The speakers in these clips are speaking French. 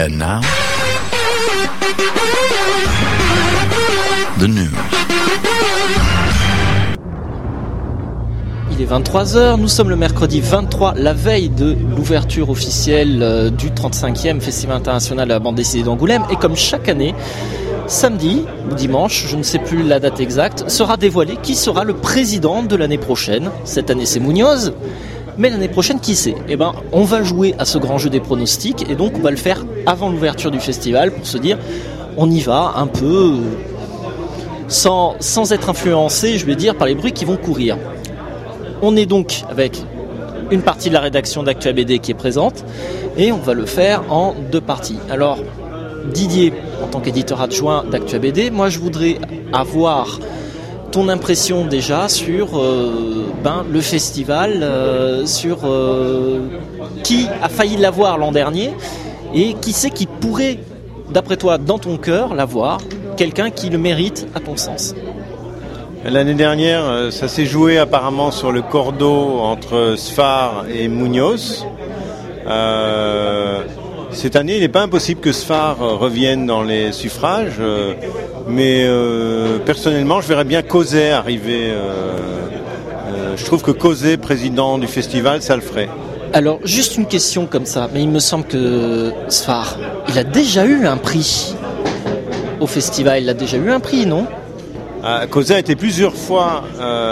And now, the news. Il est 23h, nous sommes le mercredi 23, la veille de l'ouverture officielle du 35e Festival international de la bande dessinée d'Angoulême. Et comme chaque année, samedi ou dimanche, je ne sais plus la date exacte, sera dévoilé qui sera le président de l'année prochaine. Cette année c'est Munoz, mais l'année prochaine qui c'est ? Eh ben, on va jouer à ce grand jeu des pronostics et donc on va le faire avant l'ouverture du festival pour se dire on y va un peu sans être influencé, je vais dire, par les bruits qui vont courir. On est donc avec une partie de la rédaction d'Actua BD qui est présente et on va le faire en deux parties. Alors Didier, en tant qu'éditeur adjoint d'Actua BD, moi je voudrais avoir ton impression déjà sur le festival, sur qui a failli l'avoir l'an dernier et qui c'est qui pourrait, d'après toi, dans ton cœur, l'avoir, quelqu'un qui le mérite à ton sens. L'année dernière, ça s'est joué apparemment sur le cordeau entre Sfar et Munoz. Cette année, il n'est pas impossible que Sfar revienne dans les suffrages, mais personnellement, je verrais bien Causet arriver. Je trouve que Causet, président du festival, ça le ferait. Alors, juste une question comme ça, mais il me semble que Sfar, il a déjà eu un prix au festival, il a déjà eu un prix, non ? Causet a été plusieurs fois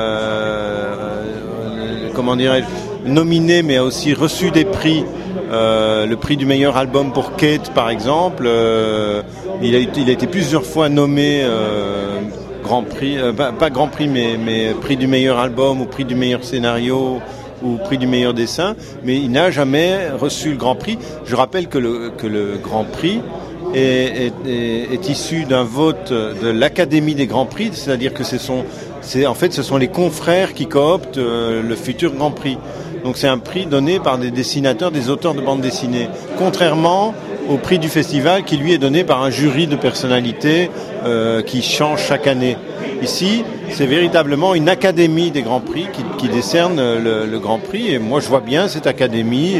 nominé, mais a aussi reçu des prix. Le prix du meilleur album pour Kate, par exemple. Il a été plusieurs fois nommé Grand Prix, pas Grand Prix, mais prix du meilleur album ou prix du meilleur scénario ou prix du meilleur dessin. Mais il n'a jamais reçu le Grand Prix. Je rappelle que le Grand Prix est issu d'un vote de l'Académie des Grands Prix, c'est-à-dire que ce sont les confrères qui cooptent le futur Grand Prix. Donc c'est un prix donné par des dessinateurs, des auteurs de bande dessinée, contrairement au prix du festival qui lui est donné par un jury de personnalités qui change chaque année. Ici, c'est véritablement une académie des Grands Prix qui décerne le Grand Prix, et moi je vois bien cette académie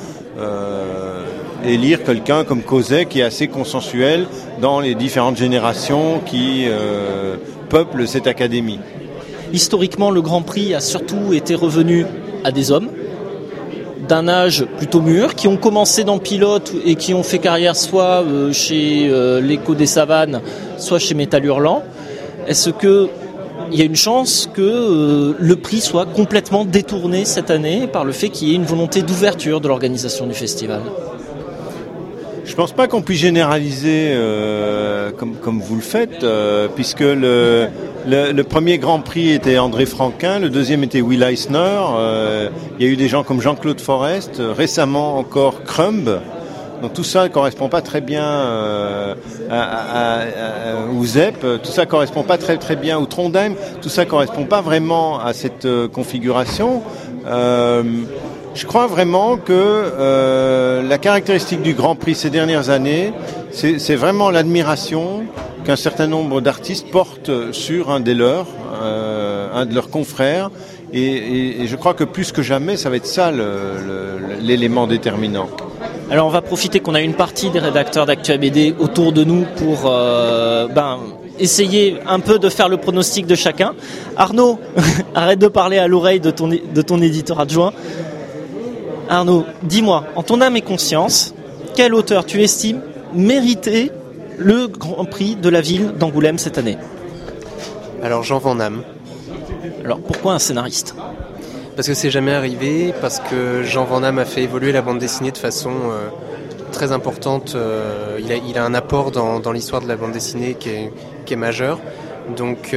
élire quelqu'un comme Causet qui est assez consensuel dans les différentes générations qui peuplent cette académie. Historiquement, le Grand Prix a surtout été revenu à des hommes d'un âge plutôt mûr qui ont commencé dans Pilote et qui ont fait carrière soit chez l'Écho des Savanes, soit chez Métal Hurlant. Est-ce qu'il y a une chance que le prix soit complètement détourné cette année par le fait qu'il y ait une volonté d'ouverture de l'organisation du festival ? Je pense pas qu'on puisse généraliser comme vous le faites, puisque le premier Grand Prix était André Franquin, le deuxième était Will Eisner, il y a eu des gens comme Jean-Claude Forest, récemment encore Crumb. Donc tout ça ne correspond pas très bien ou Zepp, tout ça ne correspond pas très très bien, ou Trondheim, tout ça ne correspond pas vraiment à cette configuration. Je crois vraiment que la caractéristique du Grand Prix ces dernières années, c'est vraiment l'admiration qu'un certain nombre d'artistes portent sur un de leurs confrères, et je crois que plus que jamais, ça va être ça l'élément déterminant. Alors on va profiter qu'on a une partie des rédacteurs d'Actua BD autour de nous pour essayer un peu de faire le pronostic de chacun. Arnaud, arrête de parler à l'oreille de ton éditeur adjoint. Arnaud, dis-moi, en ton âme et conscience, quel auteur tu estimes mériter le Grand Prix de la ville d'Angoulême cette année ? Alors Jean Van Damme. Alors pourquoi un scénariste ? Parce que c'est jamais arrivé, parce que Jean Van Damme a fait évoluer la bande dessinée de façon très importante. Il a un apport dans l'histoire de la bande dessinée qui est majeur. Donc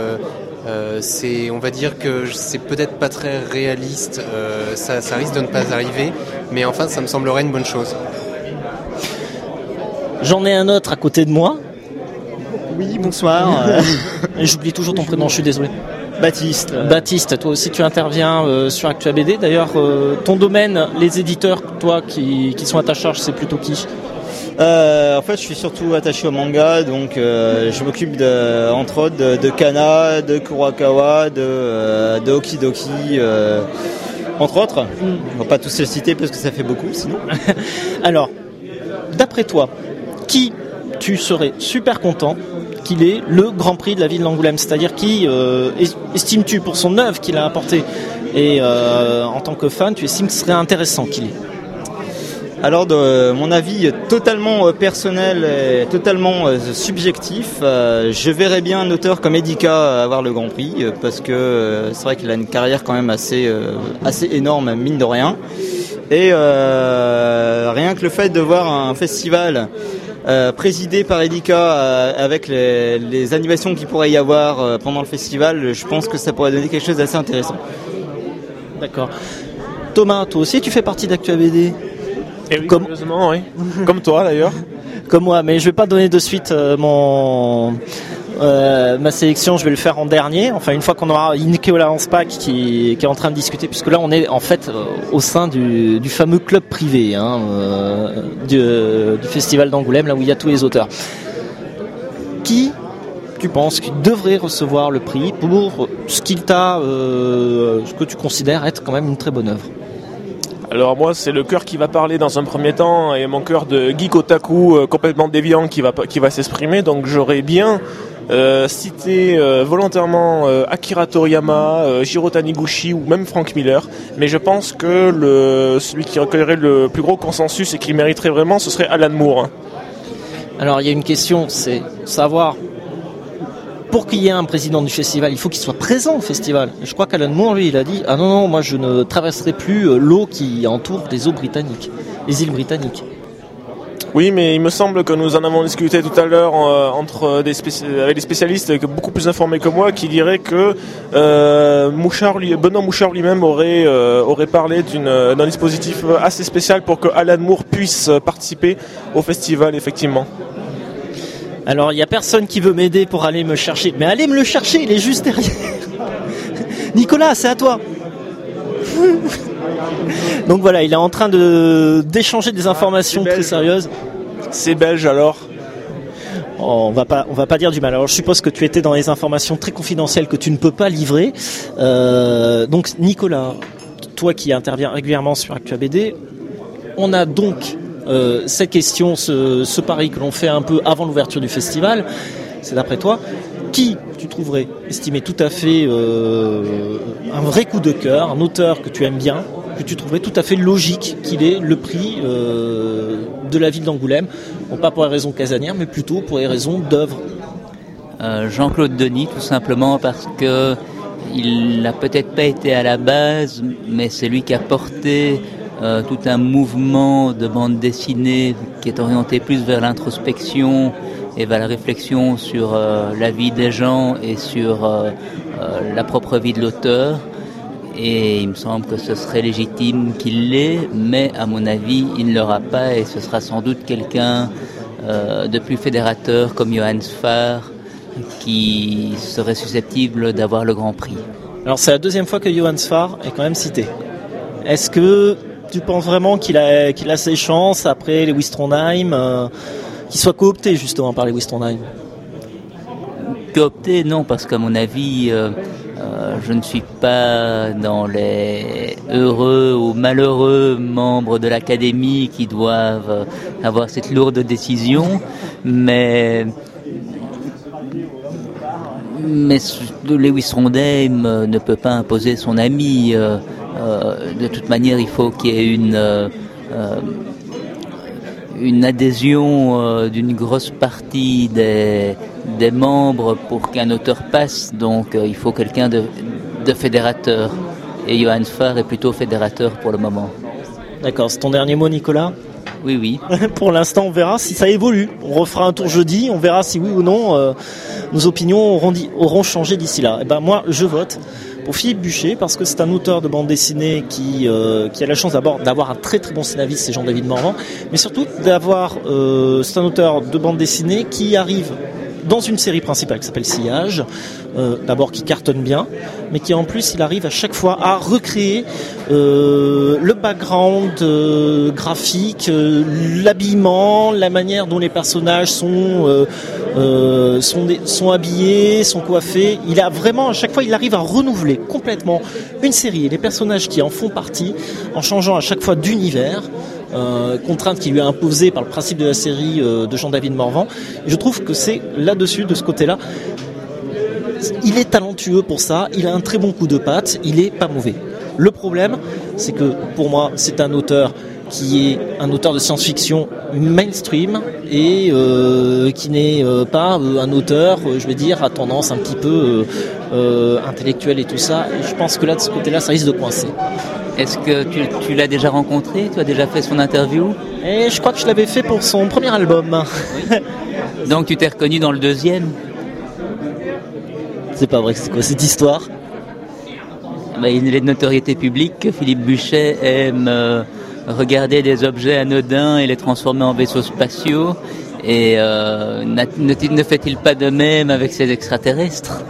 on va dire que c'est peut-être pas très réaliste, ça risque de ne pas arriver, mais enfin ça me semblerait une bonne chose. J'en ai un autre à côté de moi. Oui, bonsoir. J'oublie toujours ton prénom, je suis désolé. Baptiste. Baptiste, toi aussi tu interviens sur Actua BD. D'ailleurs, ton domaine, les éditeurs, toi qui sont à ta charge, c'est plutôt qui ? En fait, je suis surtout attaché au manga, donc je m'occupe entre autres de Kana, de Kurokawa, de Okidoki, entre autres. On va pas tous les citer parce que ça fait beaucoup, sinon. Alors, d'après toi, qui tu serais super content qu'il ait le Grand Prix de la ville d'Angoulême, c'est-à-dire qui estimes-tu pour son œuvre qu'il a apporté et en tant que fan, tu estimes que ce serait intéressant qu'il ait? Alors, de mon avis totalement personnel et totalement subjectif, je verrais bien un auteur comme Edika avoir le Grand Prix, parce que c'est vrai qu'il a une carrière quand même assez énorme, mine de rien. Et rien que le fait de voir un festival présidé par Edika avec les animations qu'il pourrait y avoir pendant le festival, je pense que ça pourrait donner quelque chose d'assez intéressant. D'accord. Thomas, toi aussi tu fais partie d'ActuABD? Et oui, curieusement, oui. Comme toi d'ailleurs. Comme moi, mais je vais pas donner de suite ma sélection, je vais le faire en dernier. Enfin, une fois qu'on aura Nicolas Anspach qui est en train de discuter, puisque là on est en fait au sein du fameux club privé du festival d'Angoulême, là où il y a tous les auteurs. Qui tu penses qu'il devrait recevoir le prix pour ce que tu considères être quand même une très bonne œuvre? Alors moi c'est le cœur qui va parler dans un premier temps et mon cœur de geek otaku complètement déviant qui va s'exprimer, donc j'aurais bien cité volontairement Akira Toriyama, Jiro Taniguchi ou même Frank Miller, mais je pense que celui qui recueillerait le plus gros consensus et qui mériterait vraiment, ce serait Alan Moore. Alors il y a une question, c'est savoir, pour qu'il y ait un président du festival, il faut qu'il soit présent au festival. Je crois qu'Alan Moore, lui, il a dit « Ah non, moi je ne traverserai plus l'eau qui entoure les îles britanniques. » Oui, mais il me semble que nous en avons discuté tout à l'heure avec des spécialistes beaucoup plus informés que moi qui diraient que Benoît Mouchard lui-même aurait parlé d'un dispositif assez spécial pour que Alan Moore puisse participer au festival, effectivement. Alors, il n'y a personne qui veut m'aider pour aller me chercher. Mais allez me le chercher, il est juste derrière. Nicolas, c'est à toi. Donc voilà, il est en train d'échanger des informations très sérieuses. C'est belge alors. On va pas dire du mal. Alors je suppose que tu étais dans les informations très confidentielles que tu ne peux pas livrer. Donc Nicolas, toi qui interviens régulièrement sur ActuABD, on a donc cette question, ce pari que l'on fait un peu avant l'ouverture du festival. C'est d'après toi, qui tu trouverais estimé tout à fait un vrai coup de cœur, un auteur que tu aimes bien, que tu trouverais tout à fait logique qu'il ait le prix de la ville d'Angoulême, non pas pour les raisons casanières, mais plutôt pour les raisons d'œuvre? Jean-Claude Denis, tout simplement parce que il n'a peut-être pas été à la base, mais c'est lui qui a porté tout un mouvement de bande dessinée qui est orienté plus vers l'introspection et vers la réflexion sur la vie des gens et sur la propre vie de l'auteur. Et il me semble que ce serait légitime qu'il l'ait, mais à mon avis, il ne l'aura pas et ce sera sans doute quelqu'un de plus fédérateur comme Johann Sfar qui serait susceptible d'avoir le Grand Prix. Alors c'est la deuxième fois que Johann Sfar est quand même cité. Est-ce que tu penses vraiment qu'il a ses chances après les Trondheim, qu'il soit coopté justement par les Trondheim? Coopté, non, parce qu'à mon avis, je ne suis pas dans les heureux ou malheureux membres de l'Académie qui doivent avoir cette lourde décision, mais Lewis Trondheim ne peut pas imposer son ami. De toute manière, il faut qu'il y ait une adhésion d'une grosse partie des membres pour qu'un auteur passe. Donc il faut quelqu'un de fédérateur. Et Johann Sfar est plutôt fédérateur pour le moment. D'accord, c'est ton dernier mot, Nicolas? Oui. Pour l'instant, on verra si ça évolue. On refera un tour jeudi, on verra si oui ou non nos opinions auront changé d'ici là. Et ben moi, je vote pour Philippe Buchet parce que c'est un auteur de bande dessinée qui a la chance d'abord d'avoir un très très bon scénariste, c'est Jean-David Morvan, mais surtout c'est un auteur de bande dessinée qui arrive dans une série principale qui s'appelle Sillage, d'abord qui cartonne bien, mais qui en plus il arrive à chaque fois à recréer le background graphique, l'habillement, la manière dont les personnages sont habillés, sont coiffés. Il a vraiment, à chaque fois, il arrive à renouveler complètement une série et les personnages qui en font partie, en changeant à chaque fois d'univers. contrainte qui lui est imposée par le principe de la série de Jean-David Morvan. Et je trouve que c'est là-dessus, de ce côté-là, il est talentueux pour ça, il a un très bon coup de patte, il est pas mauvais. Le problème, c'est que pour moi, c'est un auteur qui est un auteur de science-fiction mainstream et qui n'est pas un auteur, je vais dire, à tendance un petit peu intellectuelle et tout ça. Et je pense que là, de ce côté-là, ça risque de coincer. Est-ce que tu l'as déjà rencontré? Tu as déjà fait son interview? Et je crois que je l'avais fait pour son premier album. Oui. Donc tu t'es reconnu dans le deuxième? C'est pas vrai, c'est quoi cette histoire? Il est de notoriété publique que Philippe Buchet aime regarder des objets anodins et les transformer en vaisseaux spatiaux. Et ne fait-il pas de même avec ces extraterrestres?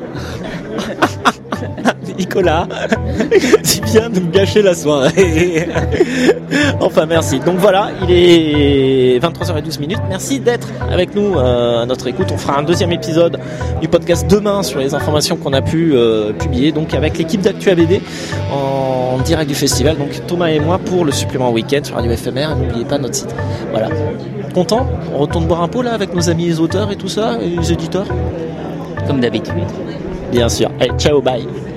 Nicolas, tu viens de me gâcher la soirée. Enfin, merci. Donc voilà, il est 23h12. Merci d'être avec nous à notre écoute. On fera un deuxième épisode du podcast demain sur les informations qu'on a pu publier, donc avec l'équipe d'Actu BD en direct du festival. Donc Thomas et moi pour le supplément week-end sur Radio FMR. N'oubliez pas notre site. Voilà. Content? On retourne boire un pot là avec nos amis les auteurs et tout ça, et les éditeurs? Comme d'habitude. Bien sûr. Allez, ciao, bye.